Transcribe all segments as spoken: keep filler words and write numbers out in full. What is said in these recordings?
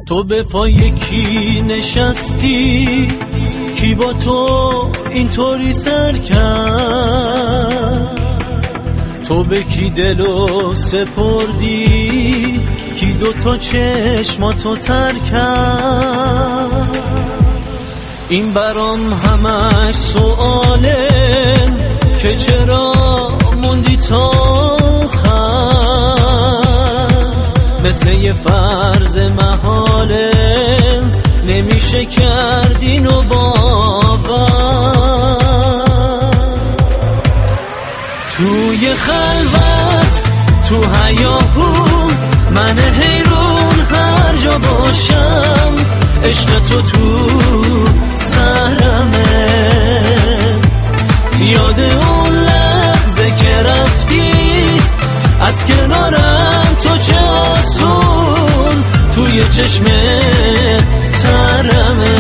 تو به پای کی نشستی، کی با تو اینطوری سر کرد؟ تو به کی دلو سپردی، کی دو تا چشماتو تر کرد؟ این برام همش سؤاله که چرا موندی تا آخر، مثل یه فرض محاله نمیشه کردین و باور. توی خلوت تو هیاهو من حیرون هر جا باشم، عشق تو تو سرمه، یاد اون لحظه که رفتی از کنارم، تو چه آسون توی چشم ترمه.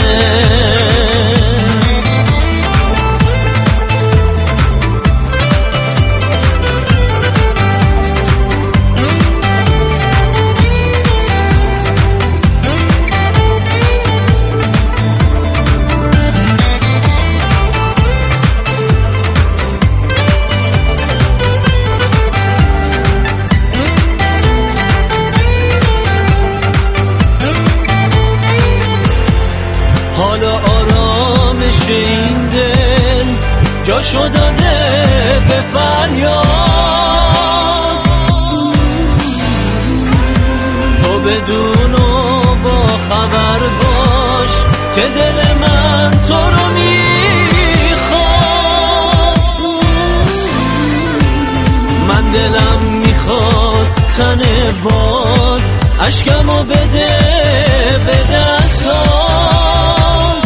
حالا آرامش این دل جاشو داده به فریاد، تو بدون و با خبر باش که دل من تو رو میخواد. من دلم میخواد تن باد، عشقمو بده به دستان،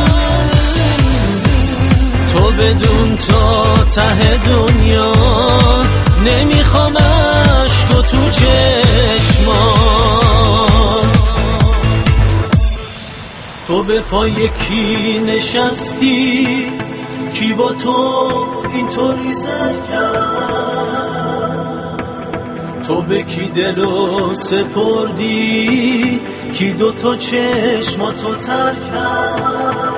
تو بدون تا ته دنیا نمیخوام عشق و تو چشمان. تو به پای کی نشستی، کی با تو اینطوری سر کرد؟ تو به کی دلو سپردی، کی دو تا چشماتو تر کرد؟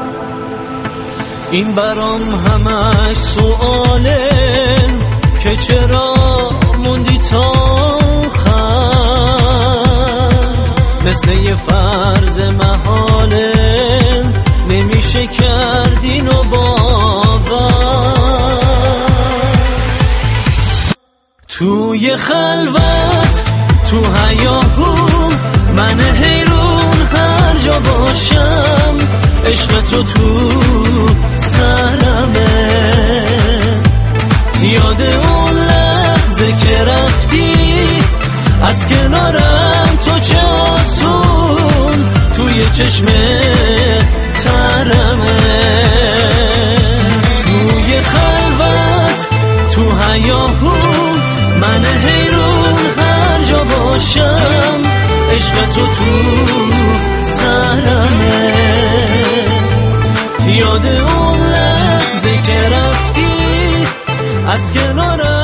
این برام همش سؤاله که چرا موندی تا آخر، مثل یه فرض محاله نمیشه کردین و باور. توی خلوت تو هیاهو من حیرون هر جا باشم، عشق تو تو سرمه، یاد اون لحظه که رفتی از کنارم، تو چه آسون توی چشم ترمه. توی خلوت تو هیاهو من حیرون هر جا باشم، عشق تو تو سرمه، یاد اون لحظه که رفتی از کنارم.